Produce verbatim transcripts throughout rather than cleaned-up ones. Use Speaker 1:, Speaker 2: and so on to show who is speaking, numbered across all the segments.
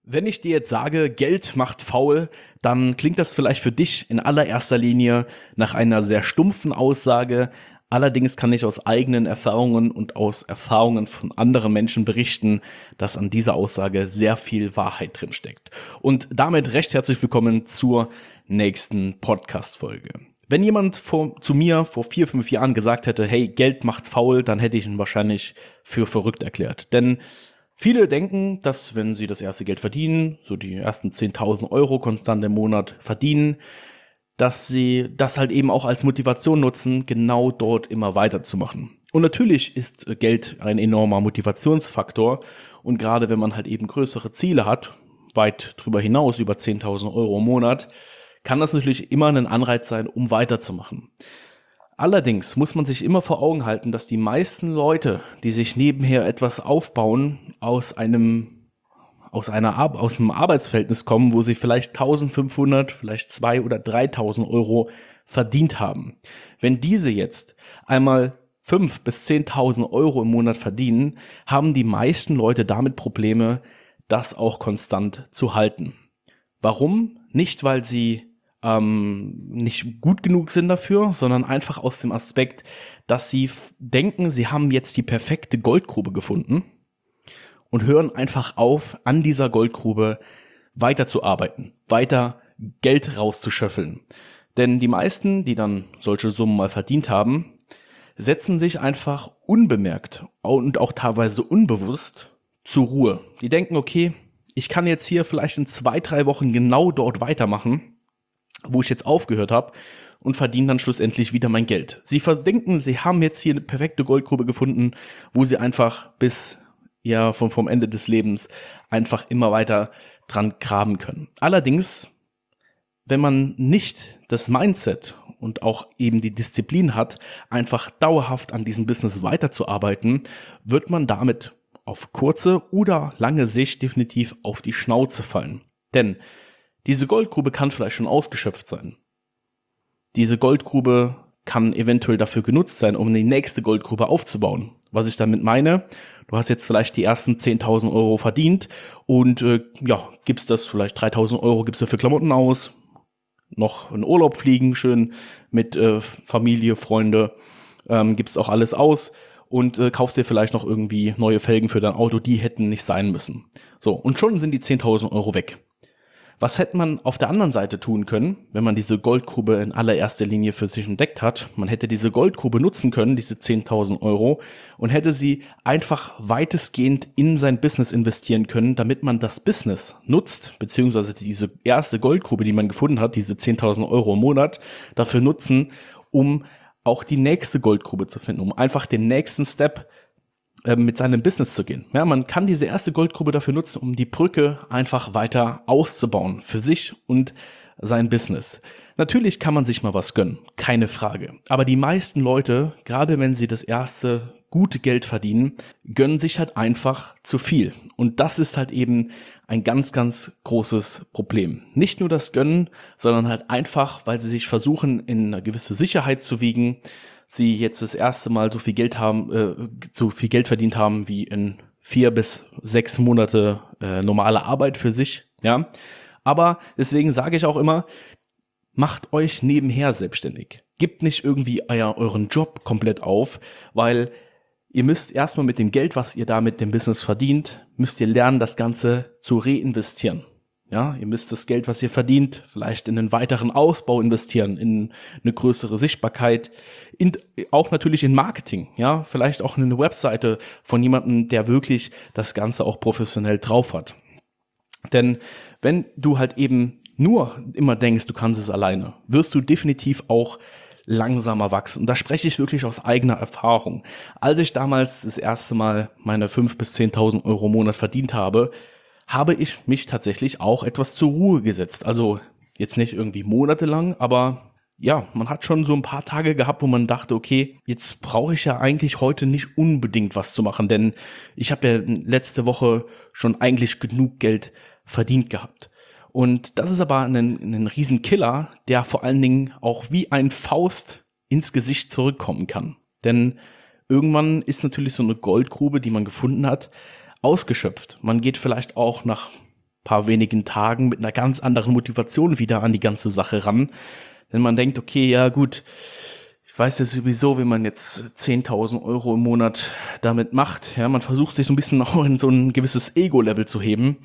Speaker 1: Wenn ich dir jetzt sage, Geld macht faul, dann klingt das vielleicht für dich in allererster Linie nach einer sehr stumpfen Aussage. Allerdings kann ich aus eigenen Erfahrungen und aus Erfahrungen von anderen Menschen berichten, dass an dieser Aussage sehr viel Wahrheit drin steckt. Und damit recht herzlich willkommen zur nächsten Podcast-Folge. Wenn jemand vor, zu mir vor vier, fünf Jahren gesagt hätte, hey, Geld macht faul, dann hätte ich ihn wahrscheinlich für verrückt erklärt. Denn viele denken, dass wenn sie das erste Geld verdienen, so die ersten zehntausend Euro konstant im Monat verdienen, dass sie das halt eben auch als Motivation nutzen, genau dort immer weiterzumachen. Und natürlich ist Geld ein enormer Motivationsfaktor und gerade wenn man halt eben größere Ziele hat, weit drüber hinaus, über zehntausend Euro im Monat, kann das natürlich immer ein Anreiz sein, um weiterzumachen. Allerdings muss man sich immer vor Augen halten, dass die meisten Leute, die sich nebenher etwas aufbauen, aus einem, aus einer, Ar- aus einem Arbeitsverhältnis kommen, wo sie vielleicht eintausendfünfhundert, vielleicht zweitausend oder dreitausend Euro verdient haben. Wenn diese jetzt einmal fünftausend bis zehntausend Euro im Monat verdienen, haben die meisten Leute damit Probleme, das auch konstant zu halten. Warum? Nicht, weil sie ähm, nicht gut genug sind dafür, sondern einfach aus dem Aspekt, dass sie f- denken, sie haben jetzt die perfekte Goldgrube gefunden und hören einfach auf, an dieser Goldgrube weiterzuarbeiten, weiter Geld rauszuschöffeln. Denn die meisten, die dann solche Summen mal verdient haben, setzen sich einfach unbemerkt und auch teilweise unbewusst zur Ruhe. Die denken, okay, ich kann jetzt hier vielleicht in zwei, drei Wochen genau dort weitermachen, wo ich jetzt aufgehört habe und verdienen dann schlussendlich wieder mein Geld. Sie denken, sie haben jetzt hier eine perfekte Goldgrube gefunden, wo sie einfach bis ja vom, vom Ende des Lebens einfach immer weiter dran graben können. Allerdings, wenn man nicht das Mindset und auch eben die Disziplin hat, einfach dauerhaft an diesem Business weiterzuarbeiten, wird man damit auf kurze oder lange Sicht definitiv auf die Schnauze fallen. Denn diese Goldgrube kann vielleicht schon ausgeschöpft sein. Diese Goldgrube kann eventuell dafür genutzt sein, um die nächste Goldgrube aufzubauen. Was ich damit meine, du hast jetzt vielleicht die ersten zehntausend Euro verdient und äh, ja, gibst das vielleicht dreitausend Euro, gibst du für Klamotten aus, noch in Urlaub fliegen, schön mit äh, Familie, Freunde, ähm, gibst auch alles aus und äh, kaufst dir vielleicht noch irgendwie neue Felgen für dein Auto, die hätten nicht sein müssen. So, und schon sind die zehntausend Euro weg. Was hätte man auf der anderen Seite tun können, wenn man diese Goldgrube in allererster Linie für sich entdeckt hat? Man hätte diese Goldgrube nutzen können, diese zehntausend Euro, und hätte sie einfach weitestgehend in sein Business investieren können, damit man das Business nutzt, beziehungsweise diese erste Goldgrube, die man gefunden hat, diese zehntausend Euro im Monat, dafür nutzen, um auch die nächste Goldgrube zu finden, um einfach den nächsten Step mit seinem Business zu gehen. Ja, man kann diese erste Goldgrube dafür nutzen, um die Brücke einfach weiter auszubauen für sich und sein Business. Natürlich kann man sich mal was gönnen, keine Frage. Aber die meisten Leute, gerade wenn sie das erste gute Geld verdienen, gönnen sich halt einfach zu viel. Und das ist halt eben ein ganz, ganz großes Problem. Nicht nur das Gönnen, sondern halt einfach, weil sie sich versuchen, in eine gewisse Sicherheit zu wiegen, sie jetzt das erste Mal so viel Geld haben, äh, so viel Geld verdient haben wie in vier bis sechs Monate äh, normale Arbeit für sich, ja. Aber deswegen sage ich auch immer, macht euch nebenher selbstständig. Gebt nicht irgendwie euer, euren Job komplett auf, weil ihr müsst erstmal mit dem Geld, was ihr da mit dem Business verdient, müsst ihr lernen, das Ganze zu reinvestieren. Ja, ihr müsst das Geld, was ihr verdient, vielleicht in einen weiteren Ausbau investieren, in eine größere Sichtbarkeit, in, auch natürlich in Marketing, ja, vielleicht auch in eine Webseite von jemandem, der wirklich das Ganze auch professionell drauf hat. Denn wenn du halt eben nur immer denkst, du kannst es alleine, wirst du definitiv auch langsamer wachsen. Da spreche ich wirklich aus eigener Erfahrung. Als ich damals das erste Mal meine fünftausend bis zehntausend Euro im Monat verdient habe, habe ich mich tatsächlich auch etwas zur Ruhe gesetzt. Also jetzt nicht irgendwie monatelang, aber ja, man hat schon so ein paar Tage gehabt, wo man dachte, okay, jetzt brauche ich ja eigentlich heute nicht unbedingt was zu machen, denn ich habe ja letzte Woche schon eigentlich genug Geld verdient gehabt. Und das ist aber ein, ein Riesenkiller, der vor allen Dingen auch wie ein Faust ins Gesicht zurückkommen kann. Denn irgendwann ist natürlich so eine Goldgrube, die man gefunden hat, ausgeschöpft. Man geht vielleicht auch nach paar wenigen Tagen mit einer ganz anderen Motivation wieder an die ganze Sache ran. Wenn man denkt, okay, ja gut, ich weiß ja sowieso, wie man jetzt zehntausend Euro im Monat damit macht. Ja, man versucht sich so ein bisschen auch in so ein gewisses Ego-Level zu heben.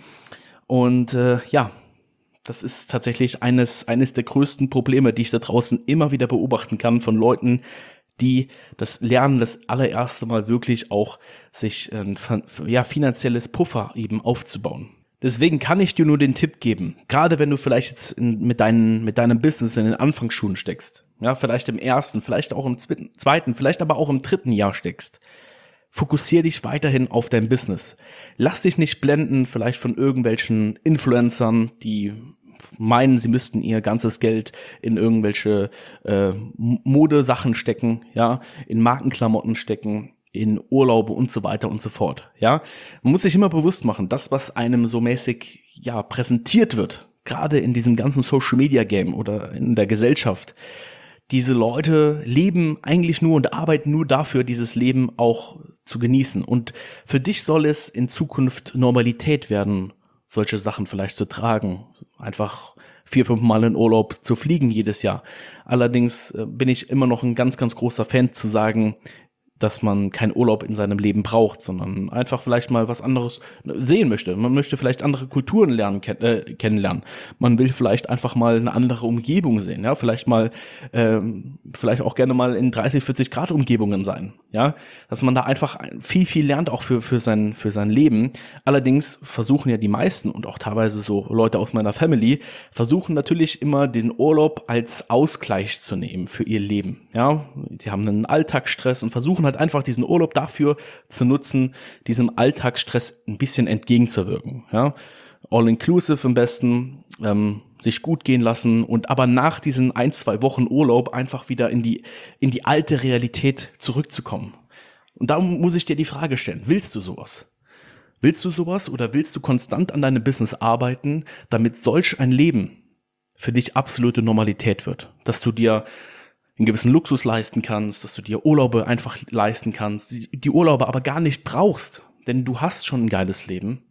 Speaker 1: Und äh, ja, das ist tatsächlich eines, eines der größten Probleme, die ich da draußen immer wieder beobachten kann von Leuten, die das lernen, das allererste Mal wirklich auch sich ein ja, finanzielles Puffer eben aufzubauen. Deswegen kann ich dir nur den Tipp geben, gerade wenn du vielleicht jetzt in, mit, deinen, mit deinem Business in den Anfangsschuhen steckst, ja, vielleicht im ersten, vielleicht auch im zweiten, vielleicht aber auch im dritten Jahr steckst, fokussier dich weiterhin auf dein Business. Lass dich nicht blenden, vielleicht von irgendwelchen Influencern, die meinen, sie müssten ihr ganzes Geld in irgendwelche äh, Modesachen stecken, ja, in Markenklamotten stecken, in Urlaube und so weiter und so fort, ja. Man muss sich immer bewusst machen, das, was einem so mäßig, ja, präsentiert wird, gerade in diesem ganzen Social-Media-Game oder in der Gesellschaft, diese Leute leben eigentlich nur und arbeiten nur dafür, dieses Leben auch zu genießen. Und für dich soll es in Zukunft Normalität werden, solche Sachen vielleicht zu tragen, einfach vier, fünf Mal in Urlaub zu fliegen jedes Jahr. Allerdings äh, bin ich immer noch ein ganz, ganz großer Fan zu sagen, dass man keinen Urlaub in seinem Leben braucht, sondern einfach vielleicht mal was anderes sehen möchte. Man möchte vielleicht andere Kulturen lernen, ken- äh, kennenlernen. Man will vielleicht einfach mal eine andere Umgebung sehen, ja, vielleicht mal, ähm, vielleicht auch gerne mal in dreißig, vierzig Grad Umgebungen sein, ja, dass man da einfach viel, viel lernt auch für, für sein, für sein Leben. Allerdings versuchen ja die meisten und auch teilweise so Leute aus meiner Family versuchen natürlich immer den Urlaub als Ausgleich zu nehmen für ihr Leben, ja. Die haben einen Alltagsstress und versuchen halt einfach diesen Urlaub dafür zu nutzen, diesem Alltagsstress ein bisschen entgegenzuwirken. Ja? All-inclusive am besten, ähm, sich gut gehen lassen und aber nach diesen ein, zwei Wochen Urlaub einfach wieder in die, in die alte Realität zurückzukommen. Und da muss ich dir die Frage stellen, willst du sowas? Willst du sowas oder willst du konstant an deinem Business arbeiten, damit solch ein Leben für dich absolute Normalität wird? Dass du dir einen gewissen Luxus leisten kannst, dass du dir Urlaube einfach leisten kannst, die Urlaube aber gar nicht brauchst, denn du hast schon ein geiles Leben.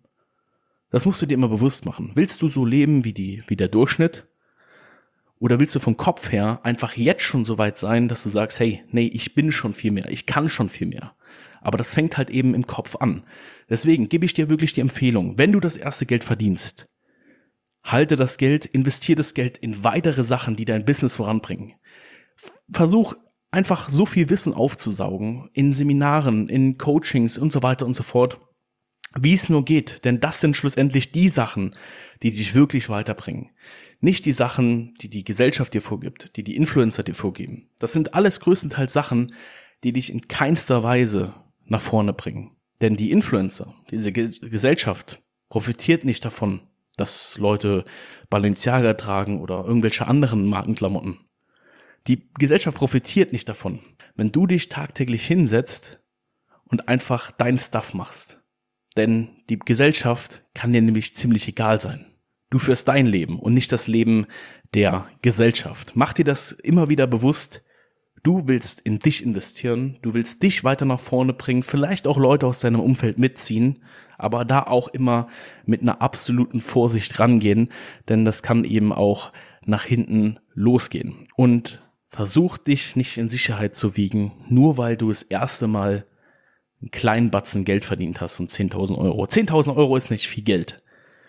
Speaker 1: Das musst du dir immer bewusst machen. Willst du so leben wie die, wie der Durchschnitt? Oder willst du vom Kopf her einfach jetzt schon so weit sein, dass du sagst, hey, nee, ich bin schon viel mehr, ich kann schon viel mehr. Aber das fängt halt eben im Kopf an. Deswegen gebe ich dir wirklich die Empfehlung, wenn du das erste Geld verdienst, halte das Geld, investiere das Geld in weitere Sachen, die dein Business voranbringen. Versuch einfach so viel Wissen aufzusaugen in Seminaren, in Coachings und so weiter und so fort, wie es nur geht. Denn das sind schlussendlich die Sachen, die dich wirklich weiterbringen. Nicht die Sachen, die die Gesellschaft dir vorgibt, die die Influencer dir vorgeben. Das sind alles größtenteils Sachen, die dich in keinster Weise nach vorne bringen. Denn die Influencer, diese Ge- Gesellschaft profitiert nicht davon, dass Leute Balenciaga tragen oder irgendwelche anderen Markenklamotten. Die Gesellschaft profitiert nicht davon, wenn du dich tagtäglich hinsetzt und einfach dein Stuff machst. Denn die Gesellschaft kann dir nämlich ziemlich egal sein. Du führst dein Leben und nicht das Leben der Gesellschaft. Mach dir das immer wieder bewusst. Du willst in dich investieren, du willst dich weiter nach vorne bringen, vielleicht auch Leute aus deinem Umfeld mitziehen, aber da auch immer mit einer absoluten Vorsicht rangehen, denn das kann eben auch nach hinten losgehen. Und versuch dich nicht in Sicherheit zu wiegen, nur weil du das erste Mal einen kleinen Batzen Geld verdient hast von zehntausend Euro. zehntausend Euro ist nicht viel Geld.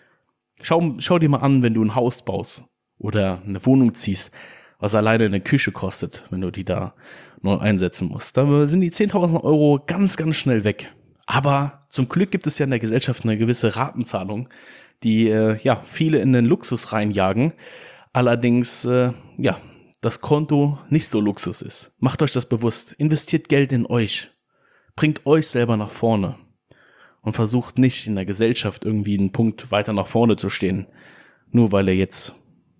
Speaker 1: Schau, schau dir mal an, wenn du ein Haus baust oder eine Wohnung ziehst, was alleine eine Küche kostet, wenn du die da neu einsetzen musst. Da sind die zehntausend Euro ganz, ganz schnell weg. Aber zum Glück gibt es ja in der Gesellschaft eine gewisse Ratenzahlung, die äh, ja viele in den Luxus reinjagen. Allerdings, äh, ja, das Konto nicht so Luxus ist. Macht euch das bewusst. Investiert Geld in euch. Bringt euch selber nach vorne. Und versucht nicht in der Gesellschaft irgendwie einen Punkt weiter nach vorne zu stehen, nur weil ihr jetzt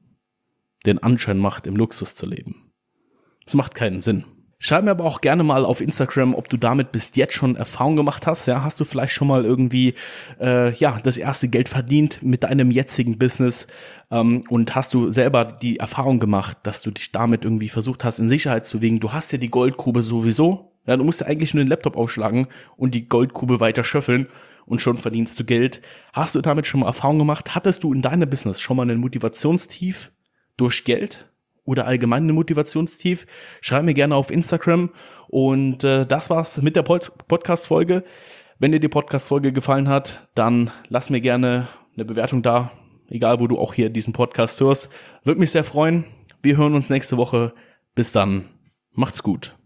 Speaker 1: den Anschein macht, im Luxus zu leben. Das macht keinen Sinn. Schreib mir aber auch gerne mal auf Instagram, ob du damit bis jetzt schon Erfahrung gemacht hast. Ja, hast du vielleicht schon mal irgendwie äh, ja das erste Geld verdient mit deinem jetzigen Business ähm, und hast du selber die Erfahrung gemacht, dass du dich damit irgendwie versucht hast, in Sicherheit zu wiegen. Du hast ja die Goldgrube sowieso. Ja, du musst ja eigentlich nur den Laptop aufschlagen und die Goldgrube weiter schöffeln und schon verdienst du Geld. Hast du damit schon mal Erfahrung gemacht? Hattest du in deinem Business schon mal ein Motivationstief durch Geld oder allgemein ein Motivationstief? Schreib mir gerne auf Instagram. Und äh, das war's mit der Pod- Podcast-Folge. Wenn dir die Podcast-Folge gefallen hat, dann lass mir gerne eine Bewertung da, egal wo du auch hier diesen Podcast hörst. Würde mich sehr freuen. Wir hören uns nächste Woche. Bis dann. Macht's gut.